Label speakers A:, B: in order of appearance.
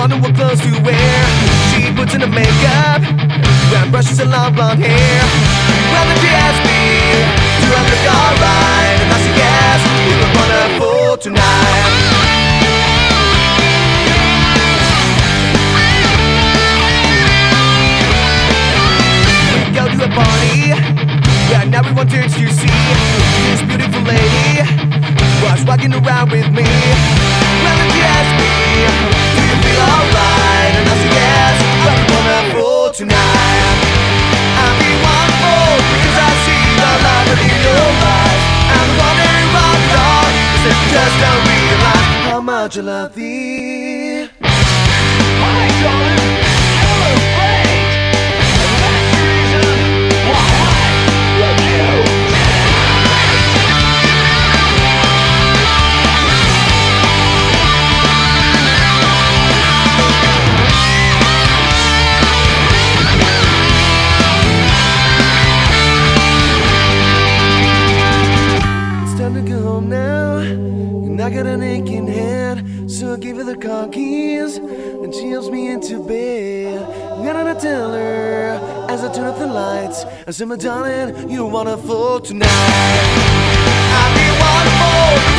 A: wonder what clothes to wear. She puts in her makeup, brown brushes and long blonde hair. Well, then she asked me, do I look alright? And I said yes, we look wonderful tonight. We go to a party, yeah, now we wanted to see this beautiful lady was walking around with me. Well, then she asked me, do you feel alright? And I said yes, but we wonderful tonight. I'm being wonderful because I see the light in your eyes. I'm wondering what the dog is that you just don't realize how much I love thee. Hi, darling, you're great. And that's the reason why I love you. I got an aching head, so I give her the car keys, and she helps me into bed. I'm gonna tell her as I turn off the lights, I said, my darling, you're wonderful tonight. I'll be wonderful.